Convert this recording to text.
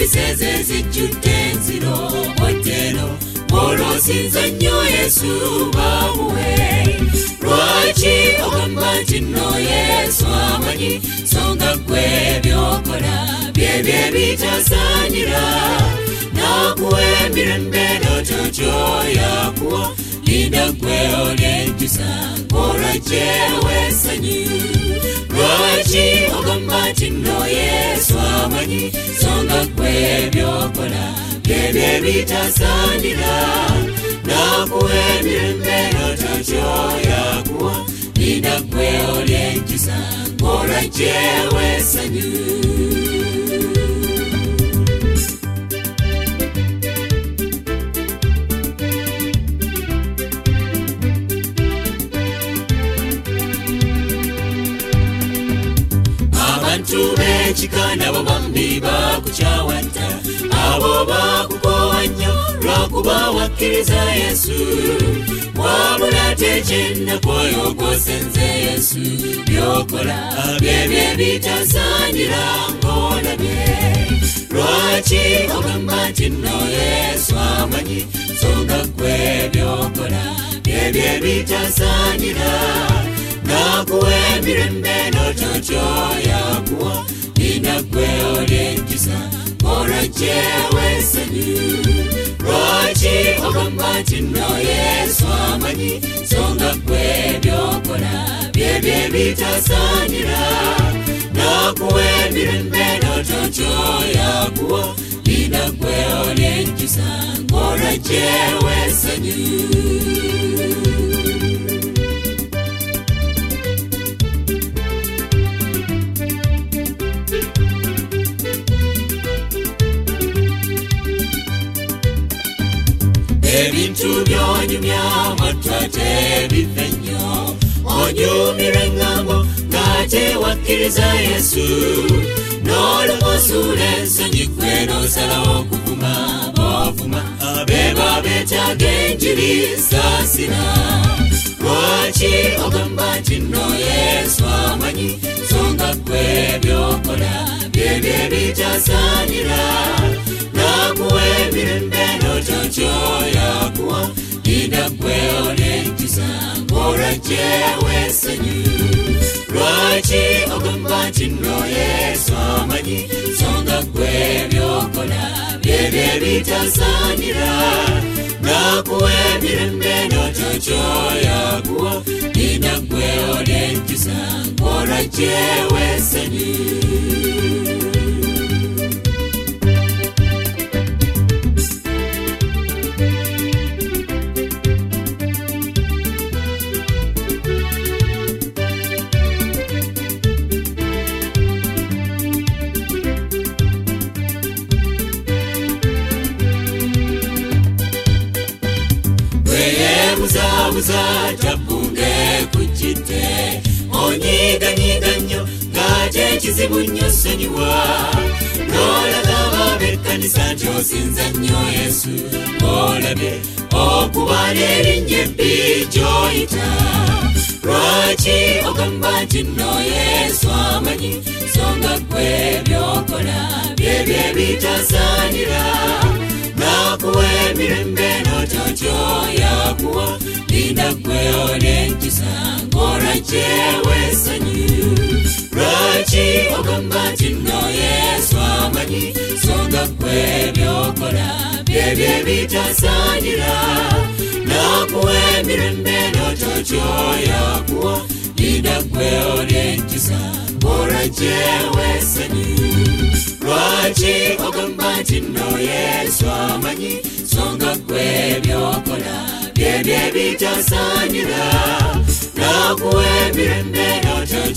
ziseze zijjudde enziro otero bw'oloosinza nnyo Yesu bamuwe. Lwaki ogamba nti nno Yesu amanyi songa ggwe by'okola byebye bitasaanira nakuwa emirembe n'ototoyakuwa linda ggwe olyenjusa ng'olwajje w'essanyu. Lwaki ogamba nti nno Yesu amanyi songa ggwe by'okola byebye bitasaanira nakuwa emirembe n'ototoyakuwa linda ggwe olyenjusa ng'olwajje w'essanyu. Abantu b'ekika nabo bambi bakukyawa dda, abo bakukoowa nnyo lwakuba wakkiriza Yesu. Wabula ate ky'ennaku oyo gw'osenze Yesu by'okola byebye bitasaanira ng'olabye. Lwaki ogamba nti nno Yesu amanyi songa ggwe by'okola byebye bitasaanira nakuwa emirembe n'ototoyakuwa linda ggwe olyenjusa ng'olwajje w'essanyu. Lwaki ogamba nti nno Yesu amanyi songa ggwe by'okola byebye bitasaanira nakuwa emirembe n'ototoyakuwa linda ggwe olyenjusa ng'olwajje w'essanyu. Ebintu by'onyumya amatu ate bife nnyo, onyumira engambo ng'ate wakkiriza Yesu. N'olomusuula ensonyi ggwe n'osalawo okuvuma b'ovuma abeeba beetaaga enjiri saasira. Lwaki ogamba nti nno Yesu amanyi songa ggwe by'okola byebye bitasaanira nakuwa emirembe n'ototoyakuwa linda ggwe olyenjusa ng'olwajje w'essanyu. Lwaki ogamba nti nno Yesu amanyi songa ggwe by'okola byebye bitasaanira nakuwa emirembe n'ototoyakuwa linda ggwe olyenjusa ng'olwajje w'essanyu. Buzabuza tapunge kujjidde onyiganyiga nnyo ng'ate ekizibu nnyo sonyiwa. N'olaga ab'ekkanisa nti osinza nnyo Yesu olabye okuba n'erinnya ebbi gy'oyita. Lwaki ogamba nti nno Yesu amanyi songa ggwe by'okola byebye bitasaanira nakuwa emirembe n'ototoyakuwa linda ggwe olyenjusa ng'olwajje w'essanyu. Lwaki ogamba nti nno Yesu amanyi songa ggwe by'okola byebye bitasaanira nakuwa emirembe n'ototoyakuwa linda ggwe olyenjusa ng'olwajje w'essanyu. Lwaki ogamba nti nno Yesu amanyi songa ggwe by'okola byebye bitasaanira nakuwa emirembe n'ototoyakuwa